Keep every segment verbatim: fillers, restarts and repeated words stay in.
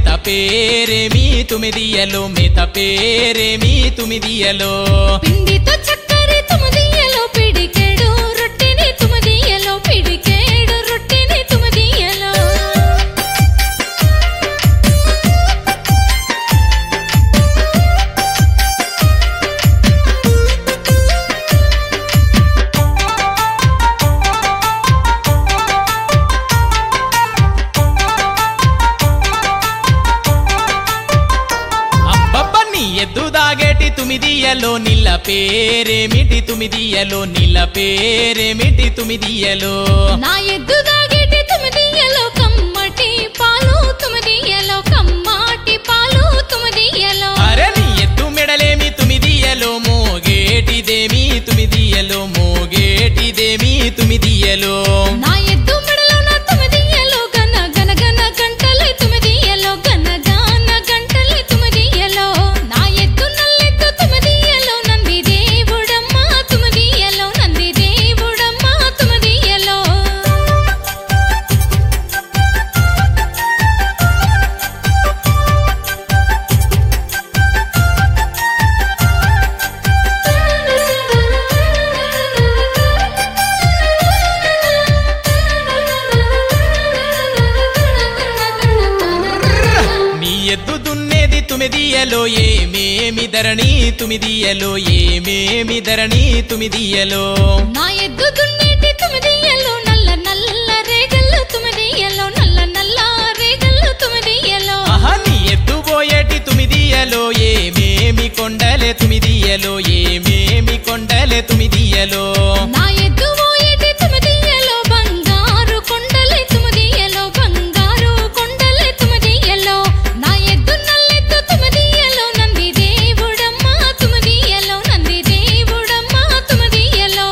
మేత పేరేమి తుమిదియలో మేత పేరేమి తుమిదియలో పిండితో చక్కరి తుమిదియలో పిడికెడు రొట్టెని తుమిదియలో పిడికెడు రొట్టెని తుమిదియలో ఎద్దు దాగేటి తుమిదియలో నీళ్ళ పేరేమిటి తుమిదియలో నీళ్ళ పేరేమిటి తుమిదియలో నా ఎద్దు దాగేటి తుమిదియలో కమ్మటి పాలు తుమిదియలో కమ్మటి పాలు తుమిదియలో అరే నీ ఎద్దు మెడలేమి తుమిదియలో మోగేటిదేమి తుమిదియలో మోగేటిదేమి తుమిదియలో నా ఎద్దు మెడలో నా తుమిదియలో గన గన గన గంటలే తుమిదియలో గన గన గంటలే తుమిదియలో నా ఎద్దు నల్లెద్దు తుమిదియలో నంది దేవుడమ్మ తుమిదియలో నంది దేవుడమ్మ తుమిదియలో నీ ఎద్దు దున్నేది తుమిదియలో ఏమేమి ధరణి తుమిదియలో ఏమేమి ధరణి తుమిదియలో నా ఎద్దు దున్నేటి తుమిదియలో నల్ల నల్ల రేగళ్ళు తుమిదియలో నల్ల నల్ల రేగళ్ళు తుమిదియలో ఆహా నీ ఎద్దు పోయేటి తుమిదియలో ఏమేమి కొండలే తుమిదియలో ఏమేమి కొండలే తుమిదియలో నా ఎద్దు పోయేటి తుమిదియలో బంగారు కొండలే తుమిదియలో బంగారు కొండలే తుమిదియలో నా ఎద్దు నల్లెద్దు తుమిదియలో నంది దేవుడమ్మ తుమిదియలో నంది దేవుడమ్మ తుమిదియలో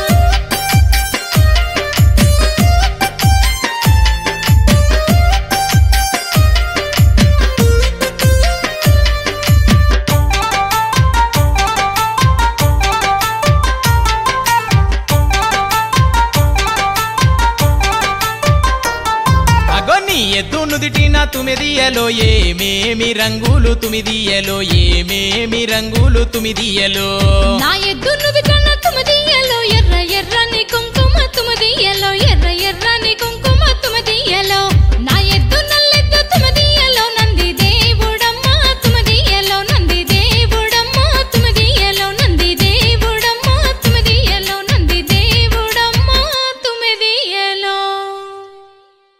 అగో నీ ఎద్దు నుదిటిన తుమిదియలో ఏమేమి రంగులు తుమిదియలో ఏమేమి రంగులు తుమిదియలో నా ఎద్దు